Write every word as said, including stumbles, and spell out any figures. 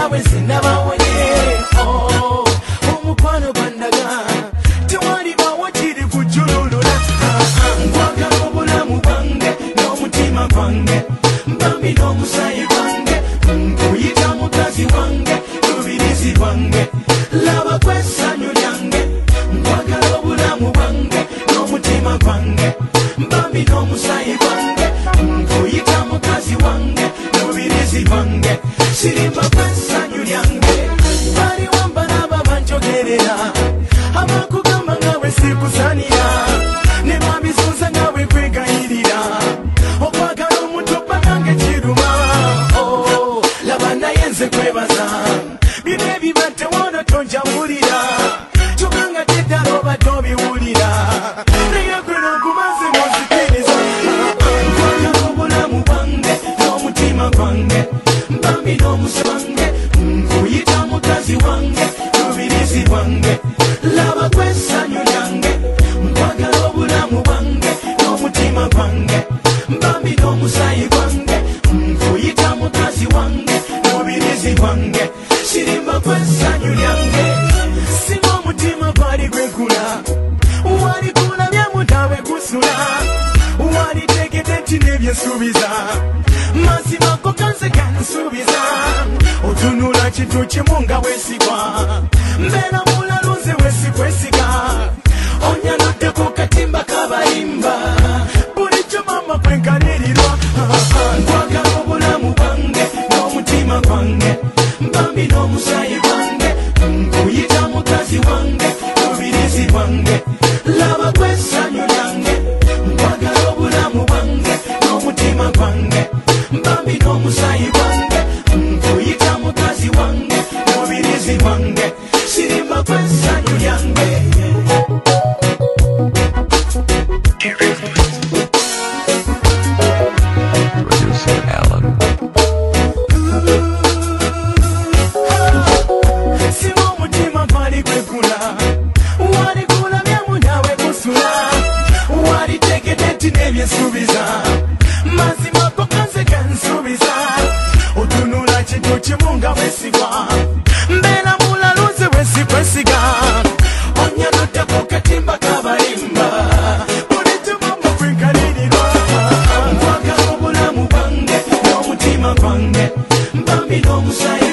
nawe sinabawonye oh omukwano bandaga tewali bawo kiri kujululula nkwagala obulamu bwange n'omutima gwange mbambi n'omusayi gwange nkuyita mukazi wange lubirizi lwange laba kwesanyu lyange nkwagala obulamu bwange n'omutima gwange mbambi n'omusayi gwange nkuyita mukazi wange lubirizi lwange sirimba kwesanyu lyange bali wambalaba banjogerera abakugamba ngawe sikusanira ne babizuza ngawe kwegayirira okwagala omuntu banange kiruma oh laba naye nze kwebaza bino ebibadde wona tonjawulira tuganga teddala obadde obiwulira naye gwe n'ogumaze muzikiriza nkwagala obulamu bwange n'omutima gwange mbambi n'omusange nkuyita mukazi wange lubirizi lwange laba kwesanyu lyange nkwagala obulamu bwange n'omutima gwange mbambi n'omusayi gwange nkuyita mukazi wange lubirizi lwange sirimba kwesanyu lyange singa omutima gwali gwegula waligula byamutawe gusula walitegedde nti nebyesuubiza mazimako kanze kansuubiza otunula kintu kimu nga weesigwa mbeera mulaluze weesikwesiga onyanudde ku katimba kabalimba bulijjo mama kwenkanirirwa nkwagala obulamu bwange n'omutima gwange mbambi n'omusayi gwange nkuyita mukazi wange lubirizi lwange laba kwesanyu lyange nkwagala obulamu bwange n'omutima gwange mbambi n'omusayi gwange nkuyita mukazi wange lubirizi lwange sirimba kwesanyu lyange Producer Alan. Singa omutima gwali gwegula waligula byamu nawe kusula walitegedde nti nebyesuubiza mazimako kanze kansuubiza otunula kintu kimu nga weesigwa mbeera mulaluze weesikwesiga onyanudde ku katimba kabalimba bulijjumamo kwenkanirirwa nkwagala obulamu bwange n'omutima gwange mbambi n'omusayi